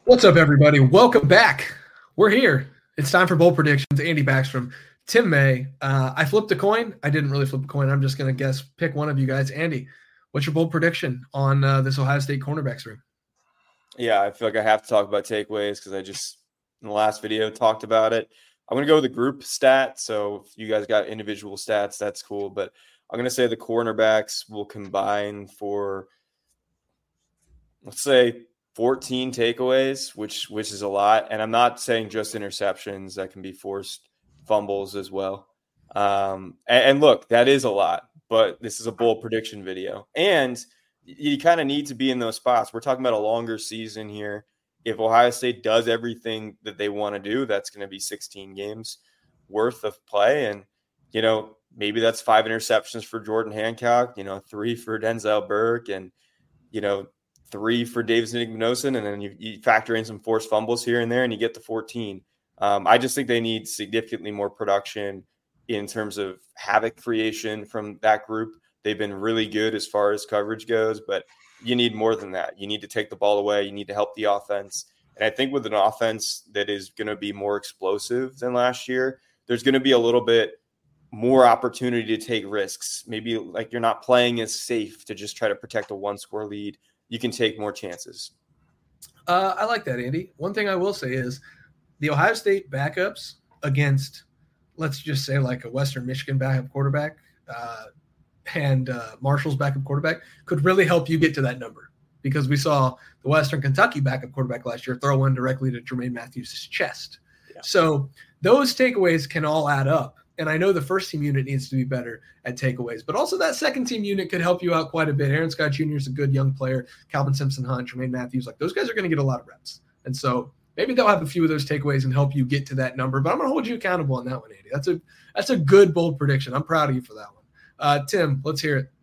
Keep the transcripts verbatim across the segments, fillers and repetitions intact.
What's up, everybody? Welcome back. We're here. It's time for bold predictions. Andy Backstrom, Tim May. Uh, I flipped a coin. I didn't really flip a coin. I'm just going to guess, pick one of you guys. Andy, what's your bold prediction on uh, this Ohio State cornerbacks room? Yeah, I feel like I have to talk about takeaways because I just, in the last video, talked about it. I'm going to go with the group stat. So if you guys got individual stats, that's cool. But I'm going to say the cornerbacks will combine for, let's say, fourteen takeaways, which which is a lot. And I'm not saying just interceptions. That can be forced fumbles as well. Um, and, and look, that is a lot. But this is a bold prediction video. And you kind of need to be in those spots. We're talking about a longer season here. If Ohio State does everything that they want to do, that's going to be sixteen games worth of play. And, you know, maybe that's five interceptions for Jordan Hancock, you know, three for Denzel Burke, and, you know, three for Davison Igbinosun, and then you, you factor in some forced fumbles here and there, and you get to fourteen. Um, I just think they need significantly more production in terms of havoc creation from that group. They've been really good as far as coverage goes, but you need more than that. You need to take the ball away. You need to help the offense. And I think with an offense that is going to be more explosive than last year, there's going to be a little bit more opportunity to take risks. Maybe like you're not playing as safe to just try to protect a one-score lead. You can take more chances. Uh, I like that, Andy. One thing I will say is the Ohio State backups against, let's just say, like a Western Michigan backup quarterback uh, and uh, Marshall's backup quarterback could really help you get to that number, because we saw the Western Kentucky backup quarterback last year throw one directly to Jermaine Matthews' chest. Yeah. So those takeaways can all add up. And I know the first team unit needs to be better at takeaways, but also that second team unit could help you out quite a bit. Aaron Scott Junior is a good young player. Calvin Simpson-Hunt, Jermaine Matthews, like those guys are going to get a lot of reps. And so maybe they'll have a few of those takeaways and help you get to that number. But I'm going to hold you accountable on that one, Andy. That's a that's a good, bold prediction. I'm proud of you for that one. Uh, Tim, let's hear it.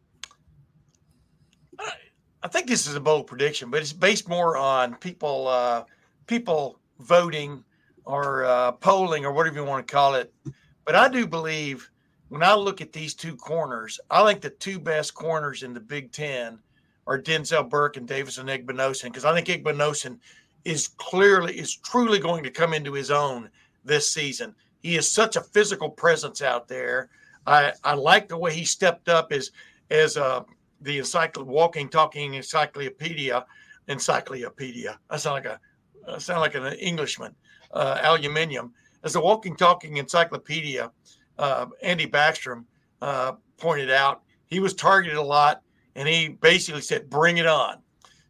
I think this is a bold prediction, but it's based more on people uh, people voting or uh, polling or whatever you want to call it. But I do believe when I look at these two corners, I think the two best corners in the Big Ten are Denzel Burke and Davison Igbinosun, because I think Igbinosun is clearly, is truly going to come into his own this season. He is such a physical presence out there. I, I like the way he stepped up as as uh, the encycl- walking, talking encyclopedia. Encyclopedia. I sound like a I sound like an Englishman. Uh, aluminium. As a walking, talking encyclopedia, uh, Andy Backstrom uh, pointed out, he was targeted a lot, and he basically said, bring it on.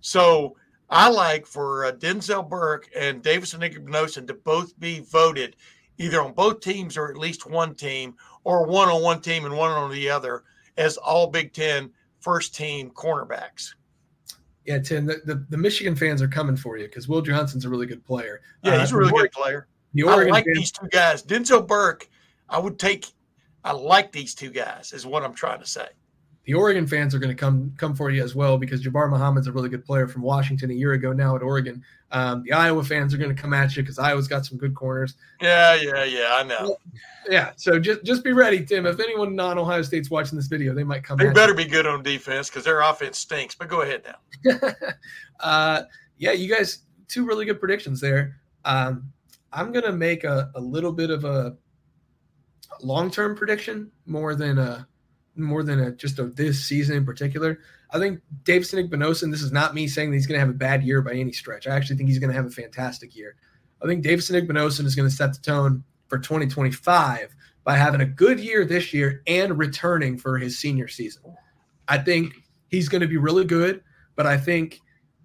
So I like for uh, Denzel Burke and Davison Igbinosun to both be voted either on both teams or at least one team, or one on one team and one on the other, as all Big Ten first-team cornerbacks. Yeah, Tim, the, the, the Michigan fans are coming for you because Will Johnson's a really good player. Yeah, he's uh, a really good player. The Oregon I like fans, these two guys. Denzel Burke, I would take – I like these two guys is what I'm trying to say. The Oregon fans are going to come come for you as well, because Jabbar Muhammad's a really good player from Washington a year ago now at Oregon. Um, the Iowa fans are going to come at you because Iowa's got some good corners. Yeah, yeah, yeah, I know. Yeah, so just, just be ready, Tim. If anyone non-Ohio State's watching this video, they might come They at better you. be good on defense because their offense stinks, but go ahead now. uh, yeah, you guys, two really good predictions there. Um, I'm going to make a, a little bit of a long-term prediction more than a more than a, just a, this season in particular. I think Davison Igbinosun, this is not me saying that he's going to have a bad year by any stretch. I actually think he's going to have a fantastic year. I think Davison Igbinosun is going to set the tone for twenty twenty-five by having a good year this year and returning for his senior season. I think he's going to be really good, but I think,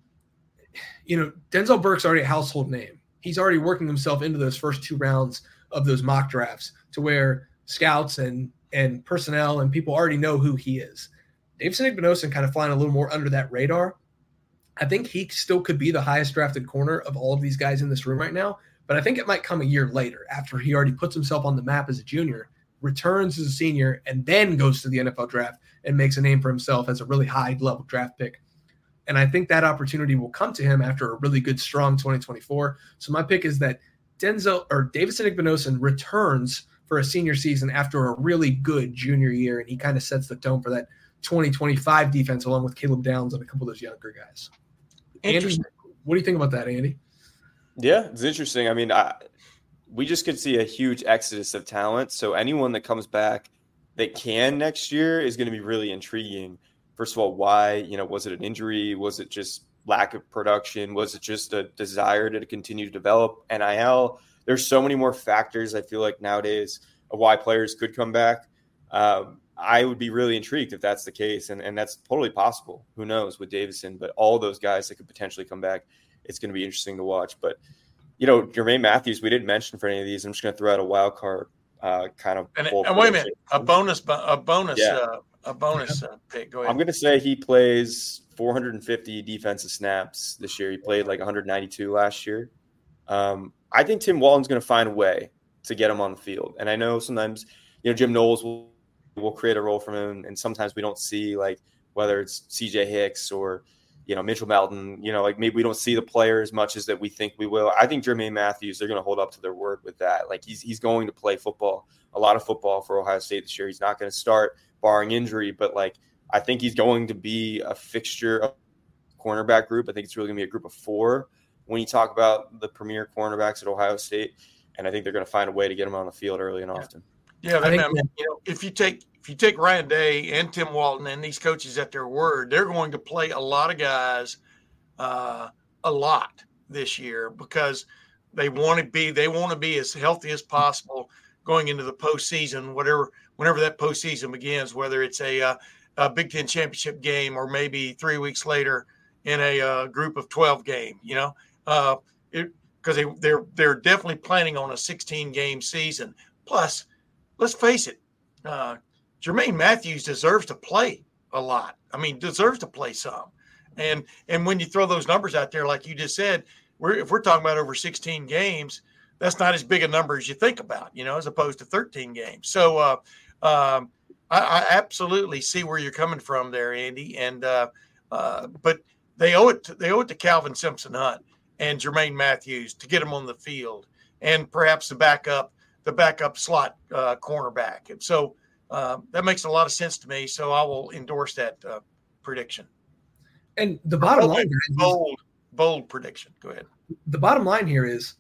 you know, Denzel Burke's already a household name. He's already working himself into those first two rounds of those mock drafts to where scouts and and personnel and people already know who he is. Davison Igbinosun kind of flying a little more under that radar. I think he still could be the highest drafted corner of all of these guys in this room right now, but I think it might come a year later after he already puts himself on the map as a junior, returns as a senior, and then goes to the N F L draft and makes a name for himself as a really high-level draft pick. And I think that opportunity will come to him after a really good, strong twenty twenty-four. So my pick is that Denzel or Davison Igbinosun returns for a senior season after a really good junior year, and he kind of sets the tone for that twenty twenty-five defense along with Caleb Downs and a couple of those younger guys. Interesting. What do you think about that, Andy? Yeah, it's interesting. I mean, I, we just could see a huge exodus of talent. So anyone that comes back that can next year is going to be really intriguing. First of all, why? You know, was it an injury? Was it just lack of production? Was it just a desire to continue to develop N I L? There's so many more factors, I feel like, nowadays of why players could come back. Um, I would be really intrigued if that's the case, and, and that's totally possible. Who knows with Davison, but all those guys that could potentially come back, it's going to be interesting to watch. But, you know, Jermaine Matthews, we didn't mention for any of these. I'm just going to throw out a wild card uh, kind of. And, and wait a minute, a bonus, a bonus, yeah. uh, a bonus uh, pick. Go ahead. I'm going to say he plays four hundred fifty defensive snaps this year. He played like one hundred ninety-two last year. Um, I think Tim Walton's going to find a way to get him on the field. And I know sometimes, you know, Jim Knowles will, will create a role for him. And sometimes we don't see, like, whether it's C J Hicks or, you know, Mitchell Melton, you know, like maybe we don't see the player as much as that we think we will. I think Jermaine Matthews, they're going to hold up to their word with that. Like he's, he's going to play football, a lot of football for Ohio State this year. He's not going to start barring injury, but like, I think he's going to be a fixture of cornerback group. I think it's really going to be a group of four when you talk about the premier cornerbacks at Ohio State. And I think they're going to find a way to get him on the field early and often. Yeah, I think, I mean, you know, if you take if you take Ryan Day and Tim Walton and these coaches at their word, they're going to play a lot of guys uh, a lot this year because they want to be they want to be as healthy as possible going into the postseason, whatever whenever that postseason begins, whether it's a, uh, a Big Ten championship game or maybe three weeks later in a uh, group of twelve game. You know, uh, it, because they they're they're definitely planning on a sixteen game season. Plus, let's face it, uh, Jermaine Matthews deserves to play a lot. I mean, deserves to play some. And and when you throw those numbers out there, like you just said, we're if we're talking about over sixteen games, that's not as big a number as you think about, you know, as opposed to thirteen games. So uh, um, I, I absolutely see where you're coming from there, Andy. And uh, uh, but they owe it to, they owe it to Calvin Simpson-Hunt and Jermaine Matthews to get them on the field, and perhaps the backup the backup slot uh, cornerback. And so uh, that makes a lot of sense to me. So I will endorse that uh, prediction. And the bottom line, bold, bold prediction. Go ahead. The bottom line here is,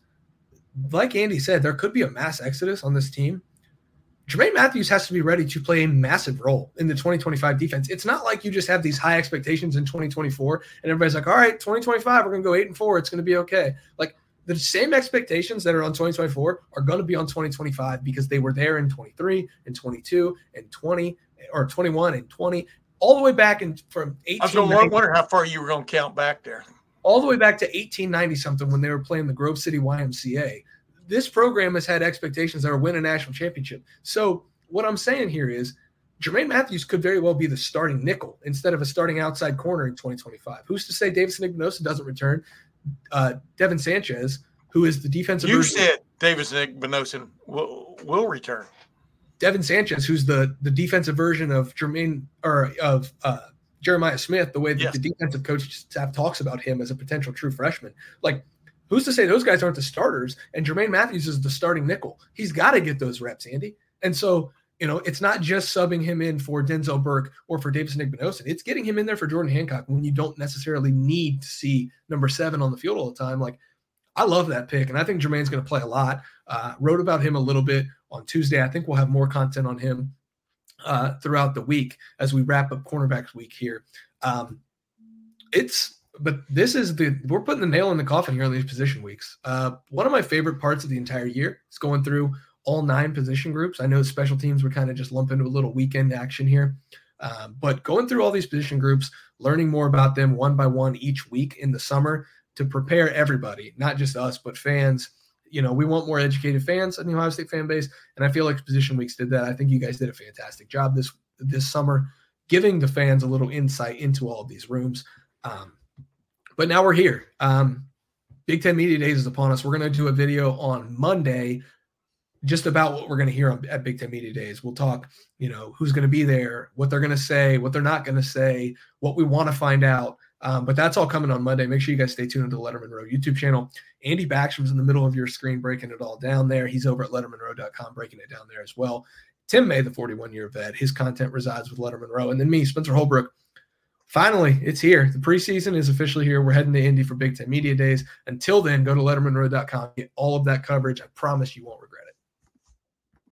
like Andy said, there could be a mass exodus on this team. Jermaine Matthews has to be ready to play a massive role in the twenty twenty-five defense. It's not like you just have these high expectations in twenty twenty-four and everybody's like, all right, twenty twenty-five, we're going to go eight and four. It's going to be okay. Like the same expectations that are on twenty twenty-four are going to be on twenty twenty-five because they were there in twenty-three and twenty-two and twenty or twenty-one and twenty, all the way back in from eighteen. I was going to wonder how far you were going to count back there. All the way back to eighteen ninety something when they were playing the Grove City Y M C A. This program has had expectations that are win a national championship. So what I'm saying here is Jermaine Matthews could very well be the starting nickel instead of a starting outside corner in twenty twenty-five. Who's to say Davison Igbinosun doesn't return? Uh, Devin Sanchez, who is the defensive You version, said Davison Igbinosun will, will return. Devin Sanchez, who's the, the defensive version of Jermaine or of uh, Jeremiah Smith, the way that Yes. the defensive coach staff talks about him as a potential true freshman. Like, who's to say those guys aren't the starters and Jermaine Matthews is the starting nickel? He's got to get those reps, Andy. And so, you know, it's not just subbing him in for Denzel Burke or for Davison Igbinosun. It's getting him in there for Jordan Hancock when you don't necessarily need to see number seven on the field all the time. Like, I love that pick, and I think Jermaine's going to play a lot. Uh, wrote about him a little bit on Tuesday. I think we'll have more content on him uh, throughout the week as we wrap up cornerbacks week here. Um, it's But this is the – we're putting the nail in the coffin here on these position weeks. Uh, one of my favorite parts of the entire year is going through – all nine position groups. I know special teams would kind of just lump into a little weekend action here. Um, but going through all these position groups, learning more about them one by one each week in the summer to prepare everybody, not just us, but fans. You know, we want more educated fans in the Ohio State fan base, and I feel like position weeks did that. I think you guys did a fantastic job this this summer, giving the fans a little insight into all of these rooms. Um, but now we're here. Um, Big Ten Media Days is upon us. We're going to do a video on Monday just about what we're going to hear on, at Big Ten Media Days. We'll talk, you know, who's going to be there, what they're going to say, what they're not going to say, what we want to find out. Um, but that's all coming on Monday. Make sure you guys stay tuned to the Letterman Row YouTube channel. Andy Backstrom's in the middle of your screen breaking it all down there. He's over at letterman row dot com breaking it down there as well. Tim May, the forty-one-year vet, his content resides with Letterman Row. And then me, Spencer Holbrook, finally, it's here. The preseason is officially here. We're heading to Indy for Big Ten Media Days. Until then, go to letterman road dot com. Get all of that coverage. I promise you won't regret it.